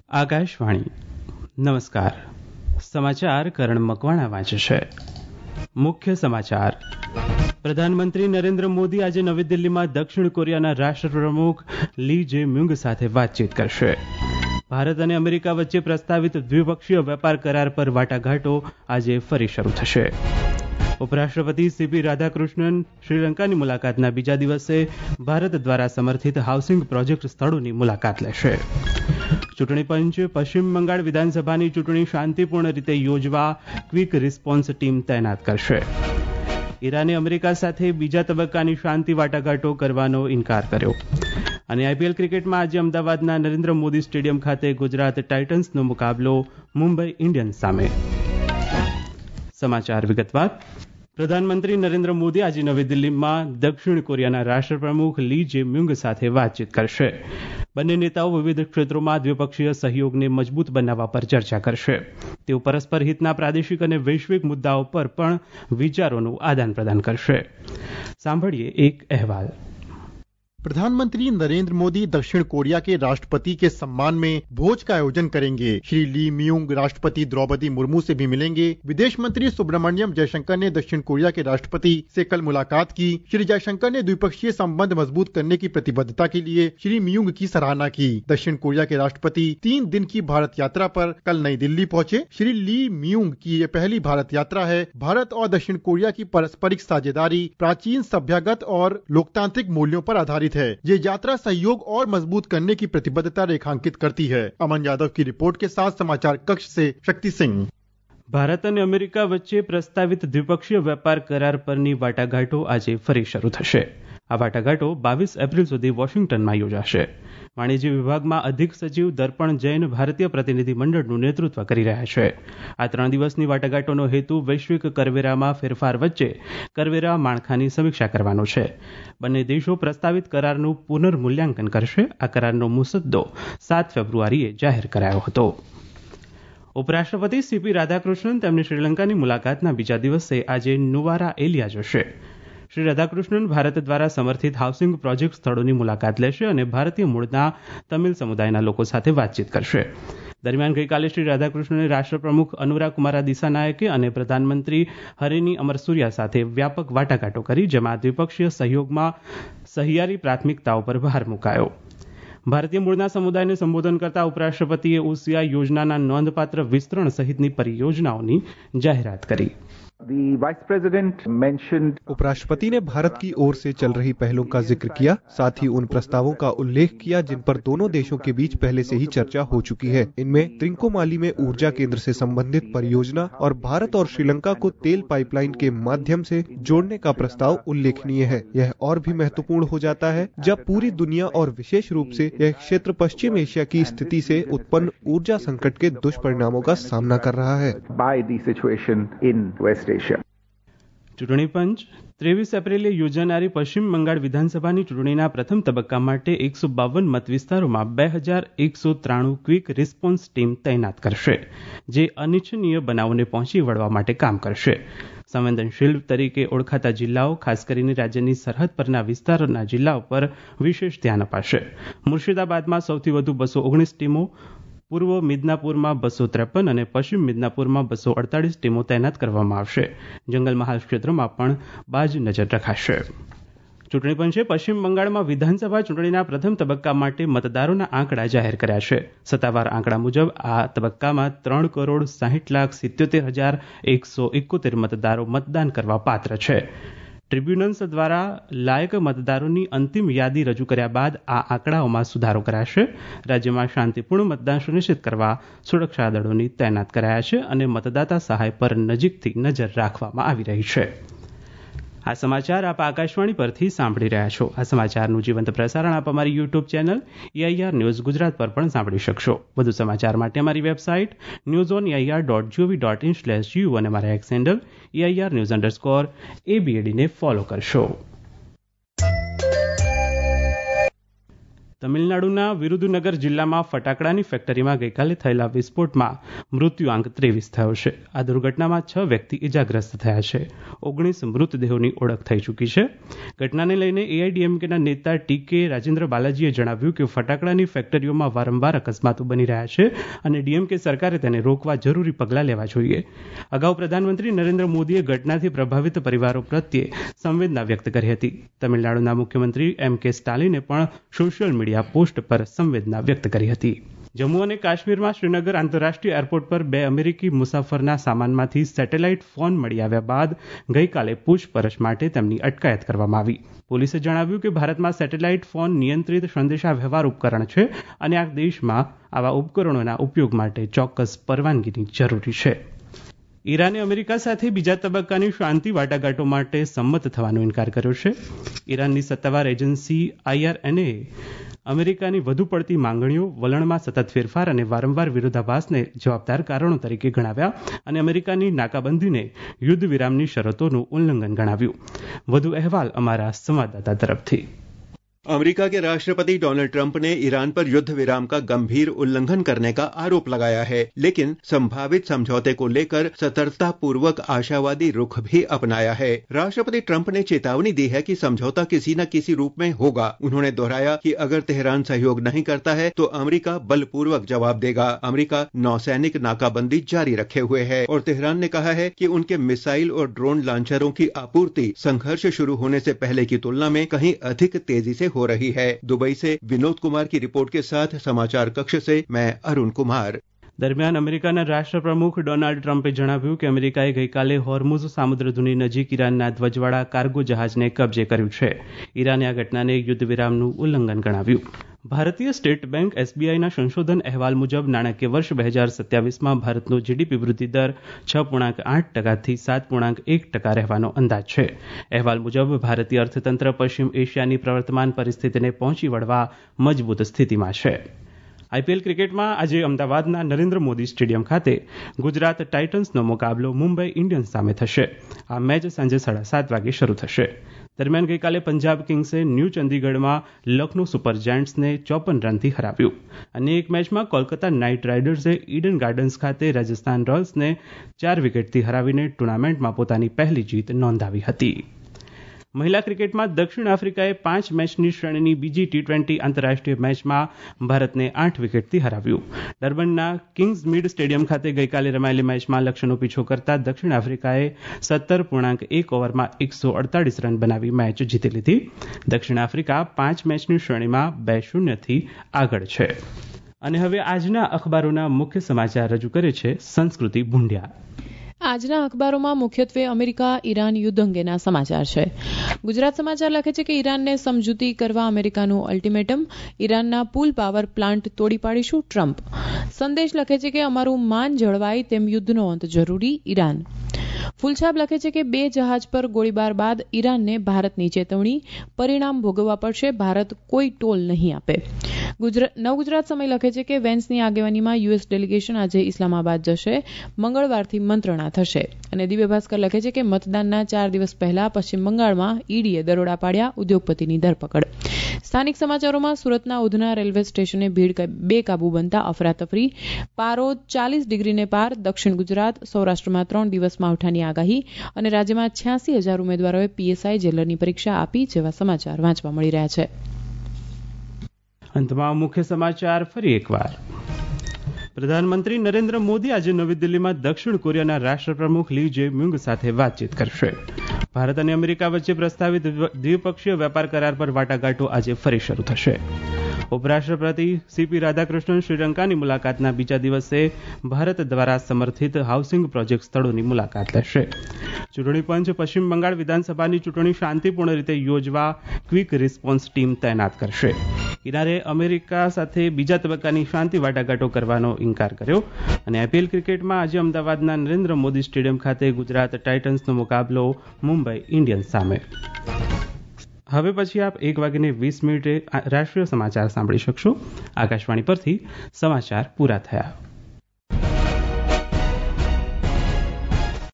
આકાશવાણી નમસ્કાર. સમાચાર કરણ મકવાણા વાંચે છે. મુખ્ય સમાચાર. પ્રધાનમંત્રી નરેન્દ્ર મોદી આજે નવી દિલ્હીમાં દક્ષિણ કોરિયાના રાષ્ટ્રપ્રમુખ લી જે મ્યુંગ સાથે વાતચીત કરશે. ભારત અને અમેરિકા વચ્ચે પ્રસ્તાવિત દ્વિપક્ષીય વેપાર કરાર પર વાટાઘાટો આજે ફરી શરૂ થશે. ઉપરાષ્ટ્રપતિ સીપી રાધાકૃષ્ણન શ્રીલંકાની મુલાકાતના બીજા દિવસે ભારત દ્વારા સમર્થિત હાઉસિંગ પ્રોજેક્ટ સ્થળોની મુલાકાત લેશે. ચૂંટણી પંચ પશ્ચિમ બંગાળ વિધાનસભાની ચૂંટણી શાંતિપૂર્ણ રીતે યોજવા ક્વિક રિસ્પોન્સ ટીમ તૈનાત કરશે. ઈરાને અમેરિકા સાથે બીજા તબક્કાની શાંતિ વાટાઘાટો કરવાનો ઇનકાર કર્યો. અને આઈપીએલ ક્રિકેટમાં આજે અમદાવાદના નરેન્દ્ર મોદી સ્ટેડિયમ ખાતે ગુજરાત ટાઇટન્સનો મુકાબલો મુંબઈ ઇન્ડિયન્સ સામે. સમાચાર વિગતવાર. પ્રધાનમંત્રી નરેન્દ્ર મોદી આજે નવી દિલ્હીમાં દક્ષિણ કોરિયાના રાષ્ટ્રપ્રમુખ લી જે મ્યુંગ સાથે વાતચીત કરશે. બંને નેતાઓ વિવિધ ક્ષેત્રોમાં દ્વિપક્ષીય સહયોગને મજબૂત બનાવવા પર ચર્ચા કરશે. તેઓ પરસ્પર હિતના પ્રાદેશિક અને વૈશ્વિક મુદ્દાઓ પર પણ વિચારોનું આદાન પ્રદાન કરશે. સાંભળીએ એક અહેવાલ. प्रधानमंत्री नरेंद्र मोदी दक्षिण कोरिया के राष्ट्रपति के सम्मान में भोज का आयोजन करेंगे. श्री ली म्यूंग राष्ट्रपति द्रौपदी मुर्मू से भी मिलेंगे. विदेश मंत्री सुब्रमण्यम जयशंकर ने दक्षिण कोरिया के राष्ट्रपति से कल मुलाकात की. श्री जयशंकर ने द्विपक्षीय संबंध मजबूत करने की प्रतिबद्धता के लिए श्री म्यूंग की सराहना की. दक्षिण कोरिया के राष्ट्रपति 3 दिन की भारत यात्रा पर कल नई दिल्ली पहुंचे. श्री ली म्यूंग की ये पहली भारत यात्रा है. भारत और दक्षिण कोरिया की पारस्परिक साझेदारी प्राचीन सभ्यगत और लोकतांत्रिक मूल्यों पर आधारित है. ये यात्रा सहयोग और मजबूत करने की प्रतिबद्धता रेखांकित करती है. अमन यादव की रिपोर्ट के साथ समाचार कक्ष से शक्ति सिंह. ભારત અને અમેરિકા વચ્ચે પ્રસ્તાવિત દ્વિપક્ષીય વેપાર કરાર પરની વાટાઘાટો આજે ફરી શરૂ થશે. આ વાટાઘાટો 22 એપ્રિલ સુધી વોશિંગ્ટનમાં યોજાશે. વાણિજ્ય વિભાગમાં અધિક સચિવ દર્પણ જૈન ભારતીય પ્રતિનિધિ મંડળનું નેતૃત્વ કરી રહ્યા છે. આ 3 દિવસની વાટાઘાટોનો હેતુ વૈશ્વિક કરવેરામાં ફેરફાર વચ્ચે કરવેરા માળખાની સમીક્ષા કરવાનો છે. બંને દેશો પ્રસ્તાવિત કરારનું પુનર્મૂલ્યાંકન કરશે. આ કરારનો મુસદ્દો 7 ફેબ્રુઆરીએ જાહેર કરાયો હતો. ઉપરાષ્ટ્રપતિ સીપી રાધાકૃષ્ણન તેમની શ્રીલંકાની મુલાકાતના બીજા દિવસે આજે નુવારા એલિયા જશે. શ્રી રાધાકૃષ્ણન ભારત દ્વારા સમર્થિત હાઉસિંગ પ્રોજેક્ટ સ્થળોની મુલાકાત લેશે અને ભારતીય મૂળના તમિલ સમુદાયના લોકો સાથે વાતચીત કરશે. દરમિયાન ગઈકાલે શ્રી રાધાકૃષ્ણને રાષ્ટ્રપ્રમુખ અનુરા કુમારા દિસાનાયકે અને પ્રધાનમંત્રી હરિની અમરસુરિયા સાથે વ્યાપક વાટાઘાટો કરી, જેમાં દ્વિપક્ષીય સહયોગમાં સહિયારી પ્રાથમિકતાઓ પર ભાર મુકાયો. ભારતીય મૂળના સમુદાયને સંબોધન કરતા ઉપરાષ્ટ્રપતિએ ઓસિયા યોજનાના નોંધપાત્ર વિસ્તરણ સહિતની પરિયોજનાઓની જાહેરાત કરી. उपराष्ट्रपति ने भारत की ओर से चल रही पहलों का जिक्र किया. साथ ही उन प्रस्तावों का उल्लेख किया जिन पर दोनों देशों के बीच पहले से ही चर्चा हो चुकी है. इनमें त्रिंकोमाली में ऊर्जा केंद्र से संबंधित परियोजना और भारत और श्रीलंका को तेल पाइपलाइन के माध्यम से जोड़ने का प्रस्ताव उल्लेखनीय है. यह और भी महत्वपूर्ण हो जाता है जब पूरी दुनिया और विशेष रूप से यह क्षेत्र पश्चिम एशिया की स्थिति से उत्पन्न ऊर्जा संकट के दुष्परिणामों का सामना कर रहा है. ચૂંટણી પંચ 23 એપ્રિલે યોજાનારી પશ્ચિમ બંગાળ વિધાનસભાની ચૂંટણીના પ્રથમ તબક્કા માટે 152 મત વિસ્તારોમાં 2193 ક્વિક રિસ્પોન્સ ટીમ તૈનાત કરશે, જે અનિચ્છનીય બનાવોને પહોંચી વળવા માટે કામ કરશે. સંવેદનશીલ તરીકે ઓળખાતા જિલ્લાઓ, ખાસ કરીને રાજ્યની સરહદ પરના વિસ્તારોના જિલ્લાઓ પર વિશેષ ધ્યાન અપાશે. મુર્શિદાબાદમાં સૌથી વધુ 219 ટીમો, પૂર્વ મિદનાપુરમાં 253 અને પશ્ચિમ મિદનાપુરમાં 248 ટીમો તૈનાત કરવામાં આવશે. જંગલમહાલ ક્ષેત્રમાં પણ બાજ નજર રખાશે. ચૂંટણી પંચે પશ્ચિમ બંગાળમાં વિધાનસભા ચૂંટણીના પ્રથમ તબક્કા માટે મતદારોના આંકડા જાહેર કર્યા છે. સત્તાવાર આંકડા મુજબ આ તબક્કામાં 3,77,171 મતદારો મતદાન કરવા પાત્ર છે. ટ્રિબ્યુનલ્સ દ્વારા લાયક મતદારોની અંતિમ યાદી રજૂ કર્યા બાદ આ આંકડાઓમાં સુધારો કરાશે. રાજ્યમાં શાંતિપૂર્ણ મતદાન સુનિશ્ચિત કરવા સુરક્ષા દળોની તૈનાત કરાયા છે અને મતદાતા સહાય પર નજીકથી નજર રાખવામાં આવી રહી છે. આ સમાચાર આપ આકાશવાણી પરથી સાંભળી રહ્યા છો. આ સમાચારનું જીવંત પ્રસારણ આપ અમારી YouTube channel EIR news Gujarat પર પણ સાંભળી શકશો. વધુ સમાચાર માટે અમારી વેબસાઇટ newsoneir.gov.in/u અને અમારા એક્સ હેન્ડલ EIR_ABAD ને ફોલો કરશો. તમિલનાડુના વિરુદુનગર જિલ્લામાં ફટાકડાની ફેક્ટરીમાં ગઈકાલે થયેલા વિસ્ફોટમાં મૃત્યુઆંક 23 થયો છે. આ દુર્ઘટનામાં 6 વ્યક્તિ ઇજાગ્રસ્ત થયા છે. 19 મૃતદેહોની ઓળખ થઈ ચૂકી છે. ઘટનાને લઈને એઆઈડીએમકેના નેતા ટીકે રાજેન્દ્ર બાલાજીએ જણાવ્યું કે ફટાકડાની ફેક્ટરીઓમાં વારંવાર અકસ્માતો બની રહ્યા છે અને ડીએમકે સરકારે તેને રોકવા જરૂરી પગલાં લેવા જોઈએ. અગાઉ પ્રધાનમંત્રી નરેન્દ્ર મોદીએ ઘટનાથી પ્રભાવિત પરિવારો પ્રત્યે સંવેદના વ્યક્ત કરી હતી. તમિલનાડુના મુખ્યમંત્રી એમ.કે. સ્ટાલિને પણ સોશિયલ મીડિયા પોસ્ટ પર સંવેદના વ્યક્ત કરી હતી. જમ્મુ અને કાશ્મીરમાં શ્રીનગર આંતરરાષ્ટ્રીય એરપોર્ટ પર 2 અમેરિકી મુસાફરના સામાનમાંથી સેટેલાઇટ ફોન મળી આવ્યા બાદ ગઈકાલે પૂછપરછ માટે તેમની અટકાયત કરવામાં આવી. પોલીસે જણાવ્યું કે ભારતમાં સેટેલાઇટ ફોન નિયંત્રિત સંદેશાવ્યવહાર ઉપકરણ છે અને આ દેશમાં આવા ઉપકરણોના ઉપયોગ માટે ચોક્કસ પરવાનગીની જરૂરી છે. ઈરાને અમેરિકા સાથે બીજા તબક્કાની શાંતિ વાટાઘાટો માટે સંમત થવાનો ઇનકાર કર્યો છે. ઈરાનની સત્તાવાર એજન્સી IRNA અમેરિકાની વધુ પડતી માંગણીઓ, વલણમાં સતત ફેરફાર અને વારંવાર વિરોધાભાસને જવાબદાર કારણો તરીકે ગણાવ્યા અને અમેરિકાની નાકાબંધીને યુદ્ધ વિરામની શરતોનું ઉલ્લંઘન ગણાવ્યું. વધુ અહેવાલ અમારા સંવાદદાતા તરફથી. अमेरिका के राष्ट्रपति डोनाल्ड ट्रंप ने ईरान पर युद्ध विराम का गंभीर उल्लंघन करने का आरोप लगाया है, लेकिन संभावित समझौते को लेकर सतर्कता पूर्वक आशावादी रुख भी अपनाया है. राष्ट्रपति ट्रंप ने चेतावनी दी है कि समझौता किसी न किसी रूप में होगा. उन्होंने दोहराया कि अगर तेहरान सहयोग नहीं करता है तो अमेरिका बलपूर्वक जवाब देगा. अमेरिका नौसैनिक नाकाबंदी जारी रखे हुए है और तेहरान ने कहा है कि उनके मिसाइल और ड्रोन लॉन्चरों की आपूर्ति संघर्ष शुरू होने से पहले की तुलना में कहीं अधिक तेजी से हो रही है. दुबई से विनोद कुमार की रिपोर्ट के साथ समाचार कक्ष से मैं अरुण कुमार. દરમિયાન અમેરિકાના રાષ્ટ્રપ્રમુખ ડોનાલ્ડ ટ્રમ્પે જણાવ્યું કે અમેરિકાએ ગઈકાલે હોર્મુઝ સામુદ્રધુની નજીક ઈરાનના ધ્વજવાળા કાર્ગો જહાજને કબજે કર્યું છે. ઈરાને આ ઘટનાને યુદ્ધ વિરામનું ઉલ્લંઘન ગણાવ્યું. ભારતીય સ્ટેટ બેંક SBIના સંશોધન અહેવાલ મુજબ નાણાકીય વર્ષ 2027માં ભારતનો જીડીપી વૃદ્ધિ દર 6.8%થી 7.1% રહેવાનો અંદાજ છે. અહેવાલ મુજબ ભારતીય અર્થતંત્ર પશ્ચિમ એશિયાની પ્રવર્તમાન પરિસ્થિતિને પહોંચી વળવા મજબૂત સ્થિતિમાં છે. IPL ક્રિકેટમાં આજે અમદાવાદના નરેન્દ્ર મોદી સ્ટેડિયમ ખાતે ગુજરાત ટાઇટન્સનો મુકાબલો મુંબઈ ઇન્ડિયન્સ સામે થશે. આ મેચ સાંજે 7:30 વાગે શરૂ થશે. દરમિયાન ગઈકાલે પંજાબ કિંગ્સે ન્યૂ ચંદીગઢમાં લખનૌ સુપર જાયન્ટ્સને 54 રનથી હરાવ્યું અને એક મેચમાં કોલકાતા નાઇટ રાઇડર્સે ઈડન ગાર્ડન્સ ખાતે રાજસ્થાન રોયલ્સને 4 વિકેટથી હરાવીને ટુર્નામેન્ટમાં પોતાની પહેલી જીત નોંધાવી હતી. મહિલા ક્રિકેટમાં દક્ષિણ આફ્રિકાએ 5 મેચની શ્રેણીની બીજી T20 આંતરરાષ્ટ્રીય મેચમાં ભારતને 8 વિકેટથી હરાવ્યું. ડર્બનના કિંગ્સ મિડ સ્ટેડિયમ ખાતે ગઈકાલે રમાયેલી મેચમાં લક્ષ્યનો પીછો કરતા દક્ષિણ આફ્રિકાએ 17.1 ઓવરમાં 148 રન બનાવી મેચ જીતી લીધી. દક્ષિણ આફ્રિકા 5 મેચની શ્રેણીમાં 2-0થી આગળ છે. અને હવે આજના અખબારોના મુખ્ય સમાચાર રજૂ કરે છે સંસ્કૃતિ ભુંડિયા. આજના અખબારોમાં મુખ્યત્વે અમેરિકા ઈરાન યુદ્ધ અંગેના સમાચાર છે. ગુજરાત સમાચાર લખે છે કે ઈરાનને સમજૂતી કરવા અમેરિકાનું અલ્ટિમેટમ, ઈરાનના પુલ પાવર પ્લાન્ટ તોડી પાડીશું ટ્રમ્પ. સંદેશ લખે છે કે અમારું માન જળવાય તેમ યુદ્ધનો અંત જરૂરી, ઈરાન. ફૂલછાપ લખે છે કે 2 જહાજ પર ગોળીબાર બાદ ઈરાનને ભારતની ચેતવણી, પરિણામ ભોગવવા પડશે, ભારત કોઈ ટોલ નહીં આપે. નવગુજરાત સમય લખે છે કે વેન્સની આગેવાનીમાં યુએસ ડેલિગેશન આજે ઇસ્લામાબાદ જશે, મંગળવારથી મંત્રણા થશે. અને દિવ્ય ભાસ્કર લખે છે કે મતદાનના 4 દિવસ પહેલા પશ્ચિમ બંગાળમાં ઈડીએ દરોડા પાડ્યા, ઉદ્યોગપતિની ધરપકડ. સ્થાનિક સમાચારોમાં સુરતના ઉધના રેલવે સ્ટેશને ભીડ બેકાબુ બનતા અફરાતફરી, પારો 40 ડિગ્રીને પાર. દક્ષિણ ગુજરાત, સૌરાષ્ટ્રમાં 3 દિવસ માવઠાની આગાહી અને રાજ્યમાં 86,000 ઉમેદવારોએ PSI જેલરની પરીક્ષા આપી જેવા સમાચાર વાંચવા મળી રહ્યા છે. અંતમાં મુખ્ય સમાચાર ફરી એકવાર. પ્રધાનમંત્રી નરેન્દ્ર મોદી આજે નવી દિલ્હીમાં દક્ષિણ કોરિયાના રાષ્ટ્રપ્રમુખ લી જે-મ્યુંગ સાથે વાતચીત કરશે. ભારત અને અમેરિકા વચ્ચે પ્રસ્તાવિત દ્વિપક્ષીય વેપાર કરાર પર વાટાઘાટો આજે ફરી શરૂ થશે. ઉપરાષ્ટ્રપતિ CP રાધાકૃષ્ણન શ્રીલંકાની મુલાકાતના બીજા દિવસે ભારત દ્વારા સમર્થિત હાઉસિંગ પ્રોજેક્ટ સ્થળોની મુલાકાત લેશે. ચૂંટણી પંચ પશ્ચિમ બંગાળ વિધાનસભાની ચૂંટણી શાંતિપૂર્ણ રીતે યોજવા ક્વિક રિસ્પોન્સ ટીમ તૈનાત કરશે. ઈરાને અમેરિકા સાથે બીજા તબક્કાની શાંતિ વાટાઘાટો કરવાનો ઇનકાર કર્યો. અને IPL ક્રિકેટમાં આજે અમદાવાદના નરેન્દ્ર મોદી સ્ટેડિયમ ખાતે ગુજરાત ટાઇટન્સનો મુકાબલો મુંબઈ ઇન્ડિયન્સ સામે. હવે પછી આપ 1:20 રાષ્ટ્રીય સમાચાર સાંભળી શકશો. આકાશવાણી પરથી સમાચાર પૂરા થયા.